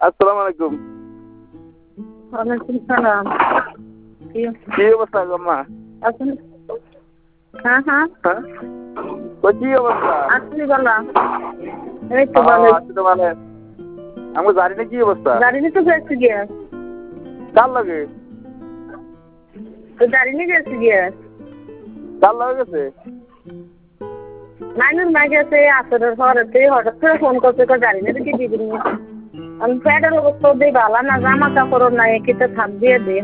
আসসালামু আলাইকুম। ওয়ালাইকুম সালাম। কি অবস্থা আম্মা? আছেন? হ্যাঁ হ্যাঁ হ্যাঁ কই কি অবস্থা? আছি বলা। এই তো ভালো। আছি তো ভালো। আমি জানি না কি অবস্থা। গাড়ি নিতে গেছি গিয়া। কার লাগে? তো গাড়ি নিয়ে গেছি গিয়া। কার লাগে গেছে? নাইনুর মা গেছে আসরের ঘরেতে হঠাৎ করে ফোন করছে গাড়ি নিয়ে কি দিবি। আমি প্যাডের অবস্থা দিয়ে ভালো না জামা কাপড় নাই কিতে থাক দিয়ে দে